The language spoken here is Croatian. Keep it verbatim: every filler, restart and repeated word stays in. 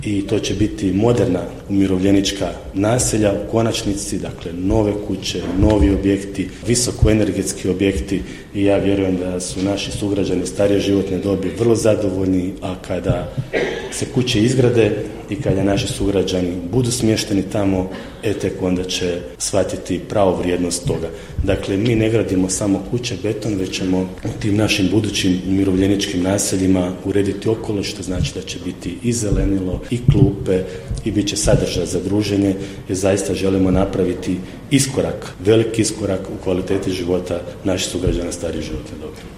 i to će biti moderna umirovljenička naselja u konačnici, dakle nove kuće, novi objekti, visokoenergetski objekti i ja vjerujem da su naši sugrađani starije životne dobi vrlo zadovoljni, a kada se kuće izgrade i kada naši sugrađani budu smješteni tamo, e tek onda će shvatiti pravu vrijednost toga. Dakle, mi ne gradimo samo kuće, beton, već ćemo u tim našim budućim umirovljeničkim naseljima urediti okoliš, što znači da će biti i zelenilo, i klupe, i bit će sadržaj za druženje, jer zaista želimo napraviti iskorak, veliki iskorak u kvaliteti života naših sugrađana starije životne dobi.